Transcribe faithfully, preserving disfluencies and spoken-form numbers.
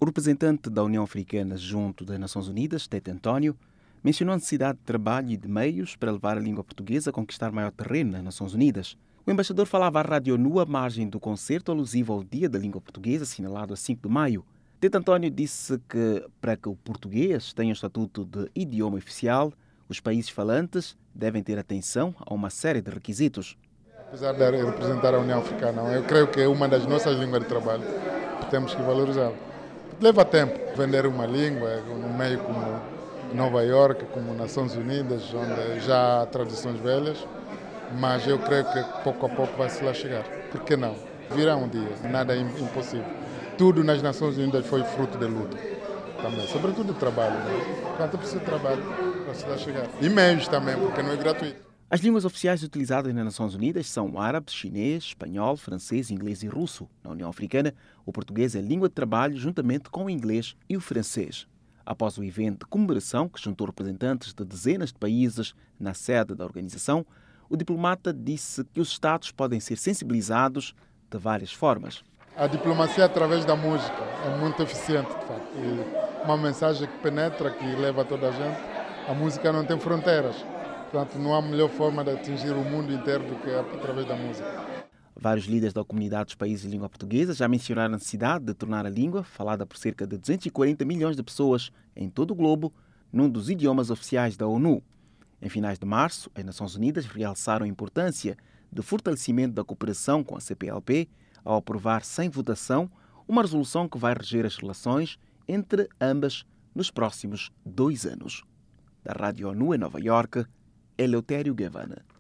O representante da União Africana junto das Nações Unidas, Tete António, mencionou a necessidade de trabalho e de meios para levar a língua portuguesa a conquistar maior terreno nas Nações Unidas. O embaixador falava à Rádio ONU à margem do concerto alusivo ao Dia da Língua Portuguesa, assinalado a cinco de maio. Tete António disse que, para que o português tenha o estatuto de idioma oficial, os países falantes devem ter atenção a uma série de requisitos. Apesar de representar a União Africana, eu creio que é uma das nossas línguas de trabalho que temos que valorizá-la. Leva tempo vender uma língua num meio como Nova Iorque, como Nações Unidas, onde já há tradições velhas, mas eu creio que pouco a pouco vai se lá chegar. Por que não? Virá um dia, nada é impossível. Tudo nas Nações Unidas foi fruto de luta também, sobretudo de trabalho. Né? Quanto precisa de trabalho para se lá chegar. E meios também, porque não é gratuito. As línguas oficiais utilizadas nas Nações Unidas são árabe, chinês, espanhol, francês, inglês e russo. Na União Africana, o português é língua de trabalho juntamente com o inglês e o francês. Após o evento de comemoração, que juntou representantes de dezenas de países na sede da organização, o diplomata disse que os Estados podem ser sensibilizados de várias formas. A diplomacia através da música é muito eficiente, de facto. E uma mensagem que penetra, que leva a toda a gente. A música não tem fronteiras. Portanto, não há melhor forma de atingir o mundo inteiro do que através da música. Vários líderes da comunidade dos países de língua portuguesa já mencionaram a necessidade de tornar a língua, falada por cerca de duzentos e quarenta milhões de pessoas em todo o globo, num dos idiomas oficiais da ONU. Em finais de março, as Nações Unidas realçaram a importância do fortalecimento da cooperação com a C P L P ao aprovar sem votação uma resolução que vai reger as relações entre ambas nos próximos dois anos. Da Rádio ONU em Nova Iorque, Eleutério Gavanna.